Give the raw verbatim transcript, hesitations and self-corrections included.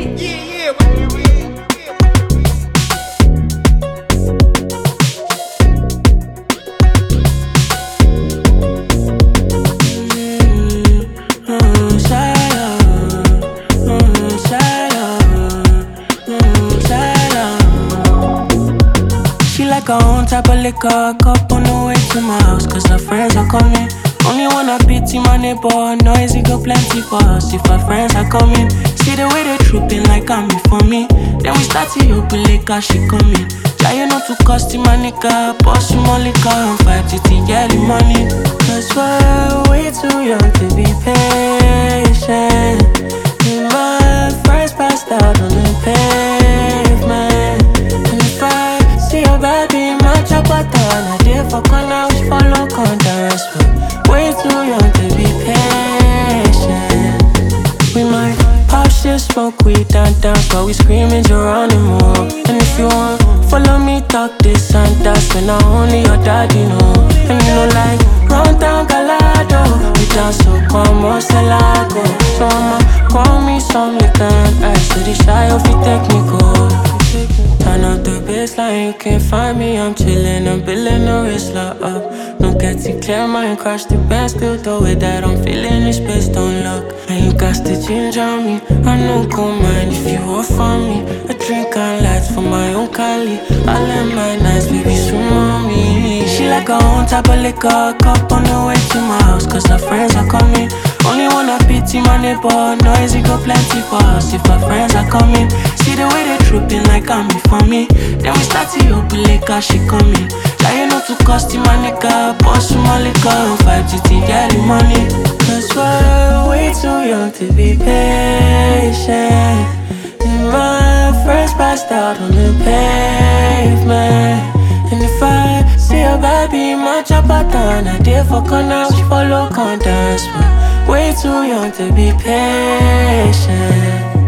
Yeah, yeah. Her own type of liquor, cup on the way to my house, cause her friends are coming. Only wanna pity my neighbor, noisy go plenty for us if her friends are coming. See the way they tripping like I'm for me. Then we start to open liquor, she coming. Trying not to cost him my nigga, boss him my liquor and fight it in yellow money. Cause we're way too young to be patient. In my first passed out on the pavement. And if I see your baby, my chopper down. I did for corner, we follow contours. Way too young to be patient. We might pop shit, smoke weed, and dance while we screaming Geronimo. And if you want, follow me, talk this and that. When not only your daddy know. And you know like, run down Galado. We dance so come on, Celago. So I'ma call me some liquor and ice. So the shy of it technical. Turn up the baseline, you can't find me. I'm chillin', I'm billin' the wrist lock up. No get it clear, mind crash the best. Still the way that I'm feeling this space don't look. And you got to ginger me. I know go mind if you offer me a drink and lights for my own Cali. I let my nights, baby, swim on me. She like her own type of liquor, cup on the way to my house, cause her friends are coming. Only wanna pity my neighbor, noisy go plenty for us if her friends are coming. See the way they tripping like I'm for me. Then we start to open liquor, she coming. Trying not to cost him my nigga, boss him my liquor and fight it in yellow money. Cause we're way too young to be patient. In my first passed out on the pavement. And if I see a baby, my chopper down. I did for corner, we follow contours. Way too young to be patient.